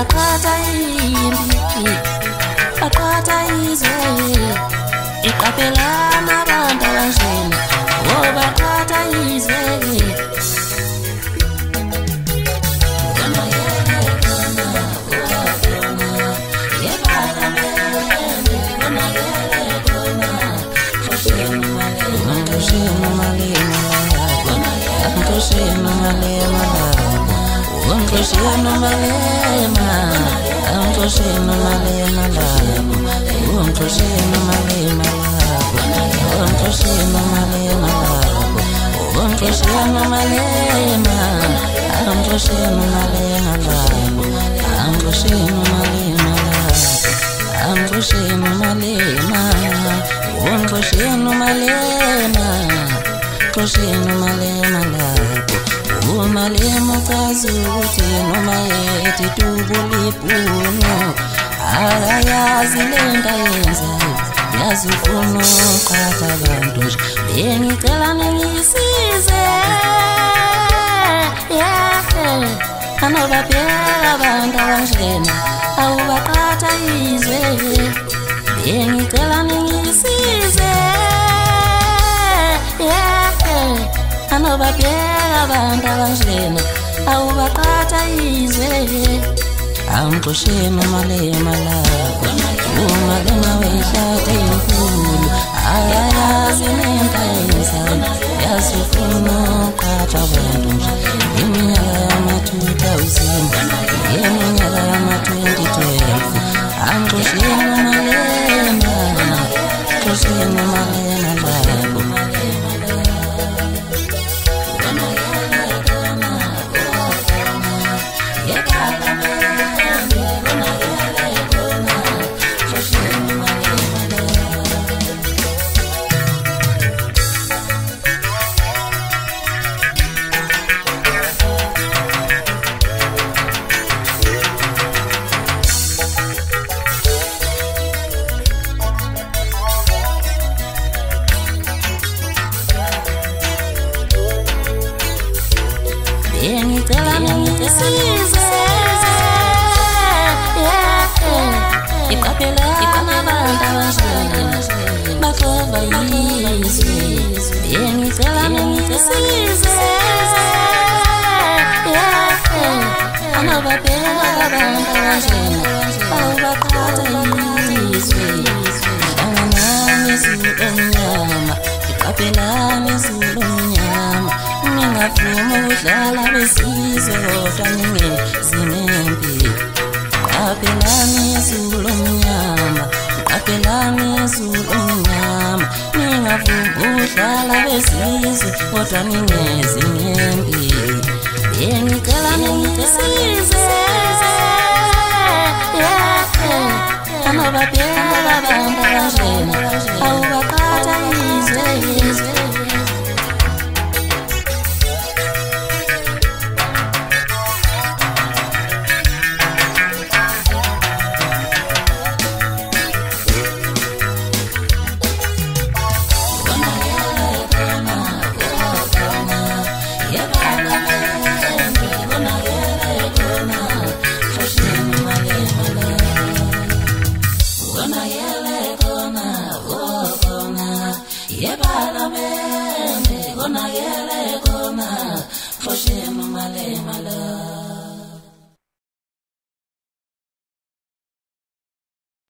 baqhatha impi baqhatha izwe iqaphelana abantu abanjena baqhatha izwe Umalema kazuthi noma yethi tubulipuno ayazi lenta yenzayo yazifuna uqhatha abantu nje bengicela ngisize anobabheka abantu abanjena awubaqhatha izwe bengicela ngisize anobabheka abantu abanjena awubaqhatha izwe angixosheni umalema lakho umalema wehlathi enkulu ayazi lenta yenzayo yazifuna uqhatha abantu nje iminyaka yama-2000 iminyaka yama-2012 angixosheni umalema xosheni umalema lakho ngicela ngisize iqaphelana abantu abanjena baqova izwe ngicela ngisize anobabheka abantu abanjena awubaqhatha izwe hlanganani izulu omnyama iqaphelana izulu omnyama ngingavuma ukudlala besizwe kodwa ningezinempi qaphelani izulu omnyama qaphelani izulu omnyama ngingavuma ukudlala besizwe kodwa ningezinempi ngicela ngisize anobabheka abantu abanjena awubaqhatha izwe Yebalamende, gona yele gona, Foshema male mala.